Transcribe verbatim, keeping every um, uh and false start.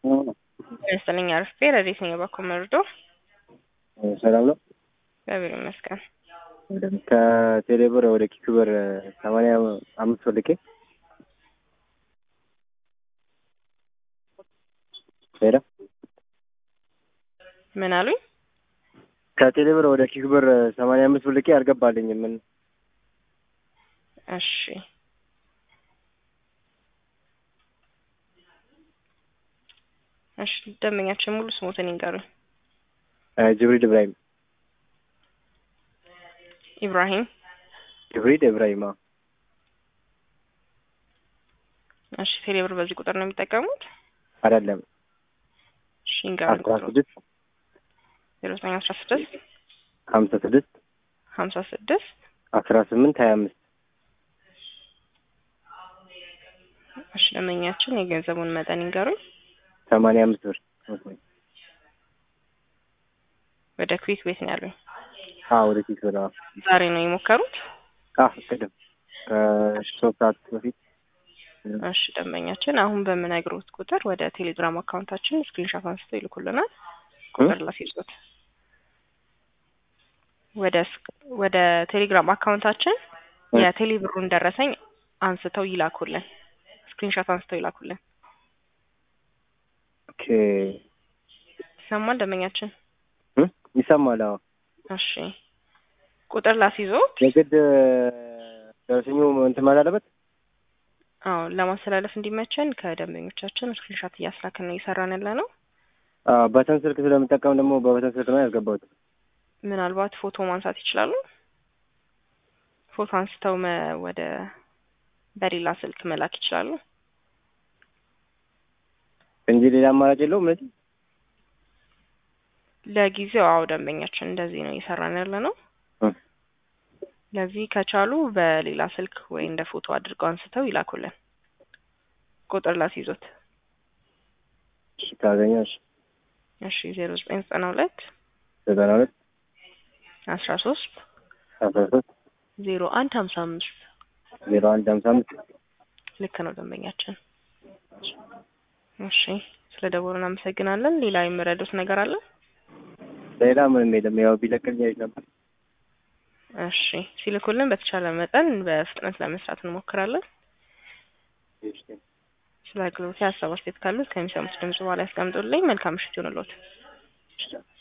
ይመስለኝ አርፌ ረዴት ነኝ በኩል መርዶ ሰላም ነው። እግዚአብሔር ይመስገን። ከቴሌብር ወደ ኪኩበር ሰማንያ አምስት ወልቄ ሄዳ ምን አሉኝ? ከቴሌብር ወደ ኪኩበር ሰማንያ አምስት ወልቄ አልገባልኝም። ምን? እሺ እሺ ደንበኛችን ሙሉ ስሞትን ይንገሩኝ። ጅብሪል ኢብራሂም ኢብራሂም ጅብሪል ኢብራሂም። እሺ ቴሌብር በዚህ ቁጥር ነው የሚጠቀሙት? አይደለም። እሺ ይንገሩኝ። አስራ ስድስት ዜሮ ዘጠኝ አስራ ስድስት ሀምሳ ስድስት ሀምሳ ስድስት አስራ ስምንት ሀያ አምስት እሺ ደንበኛችን የገንዘቡን መጠን ይንገሩኝ። ሰማንያ አምስት ብር ወደ ክዊክ ቤት ነው ያሉኝ? አዎ ወደ ኪኩበር። ዛሬ ነው የሞከሩት? አዎ ቅድም ከሶስት ሰዓት በፊት። እሺ ደንበኛችን አሁን በምነግሮት ቁጥር ወደ ቴሌግራም አካውንታችን ስክሪንሾት አንስተው ይልኩልናል። ቁጥር ላስይዙት። ወደ ወደ ቴሌግራም አካውንታችን የቴሌብሩን ደረሰኝ አንስተው ይላኩልን። ስክሪንሾት አንስተው ይላኩልን። ኦኬ ይሰማል ደንበኛችን? ይሰማል። አዎ እሺ ቁጥር ላስይዞት። የግድ ደረሰኙ እንትን ማለት አለበት? አዎ ለማስተላለፍ እንዲመቸን ከደንበኞቻችን ስክሪንሾት እያስላክን ነው እየሰራን ያለ ነው። አዎ በተን ስልክ ስለምጠቀም ደግሞ በበተን ስልክ ነው ያስገባሁት። ምናልባት ፎቶ ማንሳት ይችላሉ? ፎቶ አንስተው ወደ በሌላ ስልክ መላክ ይችላሉ እንጂ ሌላ አማራጭ የለውም። እነዚህ ለጊዜው አዎ ደንበኛችን እንደዚህ ነው እየሰራን ያለ ነው። ለዚህ ከቻሉ በሌላ ስልክ ወይ እንደ ፎቶ አድርገው አንስተው ይላኩልን። ቁጥር ላስይዞት። እሺ ታገኛሽ። እሺ ዜሮ ዘጠኝ ዘጠና ሁለት ዘጠና ሁለት አስራ ሶስት አስራ ሶስት ዜሮ አንድ ሀምሳ አምስት ዜሮ አንድ ሀምሳ አምስት ልክ ነው ደንበኛችን። እሺ ስለ ደወሉ እናመሰግናለን። ሌላ የምረዱት ነገር አለ? ሌላ ምንም የለም። ያው ቢለቅልኝ አይሽ ነበር። እሺ ሲልኩልን በተቻለ መጠን በፍጥነት ለመስራት እንሞክራለን። እሺ ስለ አገልግሎት ሀሳብ አስተያየት ካሉት ከሚሰሙት ድምጽ በኋላ ያስቀምጡልኝ። መልካም ምሽት ይሁንልዎት።